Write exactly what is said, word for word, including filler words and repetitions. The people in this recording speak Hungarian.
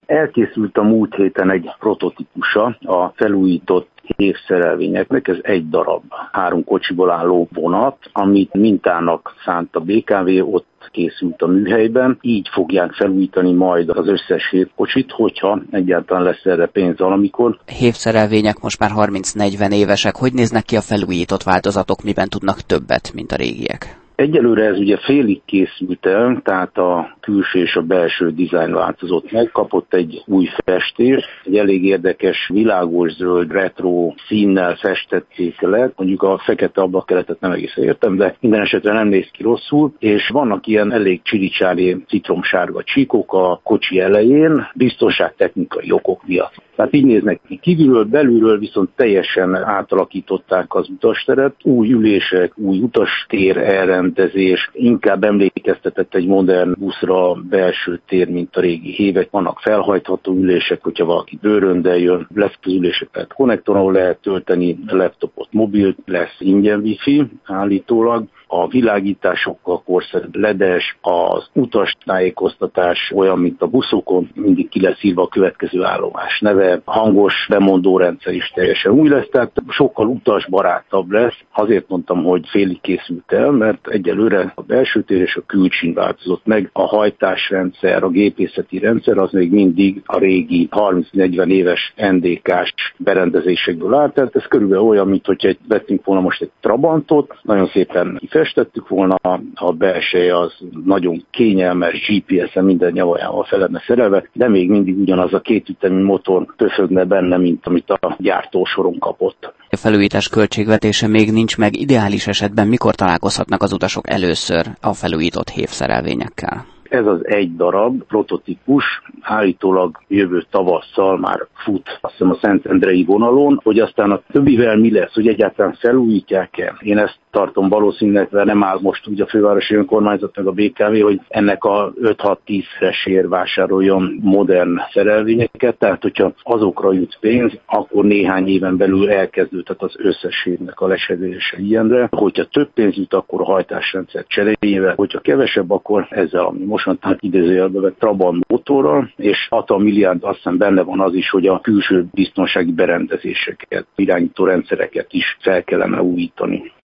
Elkészült a múlt héten egy prototípusa a felújított hévszerelvényeknek, ez egy darab három kocsiból álló vonat, amit mintának szánt a bé ká vé, ott készült a műhelyben. Így fogják felújítani majd az összes hévkocsit, hogyha egyáltalán lesz erre pénz valamikor. Hévszerelvények most már harminc-negyven évesek. Hogy néznek ki a felújított változatok, miben tudnak többet, mint a régiek? Egyelőre ez ugye félig készült el, tehát a külső és a belső dizájn változott meg, kapott egy új festést, egy elég érdekes világos zöld retro színnel festették le, mondjuk a fekete ablakkeretet nem egészen értem, de minden esetre nem néz ki rosszul, és vannak ilyen elég csiricsári citromsárga csíkok a kocsi elején, biztonságtechnikai okok miatt. Tehát így néznek ki kívülről, belülről viszont teljesen átalakították az utasteret, új ülések, új utastér elrendezés, inkább emlékeztetett egy modern buszra belső tér, mint a régi hévek. Vannak felhajtható ülések, hogyha valaki bőröndel jön, lesz az ülések, tehát konnektoron lehet tölteni laptopot, mobilt, lesz ingyen wifi állítólag. A világításokkal korszerűbb ledes, az utastájékoztatás olyan, mint a buszokon, mindig ki lesz írva a következő állomás neve, hangos bemondó rendszer is teljesen új lesz, tehát sokkal utasbarátabb lesz. Azért mondtam, hogy félig készült el, mert egyelőre a belső tér és a külcsín változott meg. A hajtásrendszer, a gépészeti rendszer az még mindig a régi harminc-negyven éves en dé ká-s berendezésekből áll, tehát ez körülbelül olyan, mint hogyha vettünk volna most egy Trabantot, nagyon szépen festettük volna, a belseje az nagyon kényelmes, gé pé es-en minden nyavajával fel lenne szerelve, de még mindig ugyanaz a kétütemű motor pöfögne benne, mint amit a gyártósoron kapott. A felújítás költségvetése még nincs meg, ideális esetben mikor találkozhatnak az utasok először a felújított hévszerelvényekkel? Ez az egy darab prototípus, állítólag jövő tavasszal már fut, azt hiszem, a Szentendrei vonalon, hogy aztán a többivel mi lesz, hogy egyáltalán felújítják-e. Én ezt tartom valószínűleg, mert nem áll most úgy a fővárosi önkormányzat meg a bé ká vé, hogy ennek a öt-hat-tízszeresért vásároljon modern szerelvényeket, tehát hogyha azokra jut pénz, akkor néhány éven belül elkezdődhet az összes évnek a lesedése ilyenre. Hogyha több pénz jut, akkor a hajtásrendszer cseréjével, hogyha kevesebb, akkor ezzel, ami most van idézőjelbe vett Trabant motorral, és hat milliárd, azt hiszem benne van az is, hogy a külső biztonsági berendezéseket, irányító rendszereket is fel kellene újítani.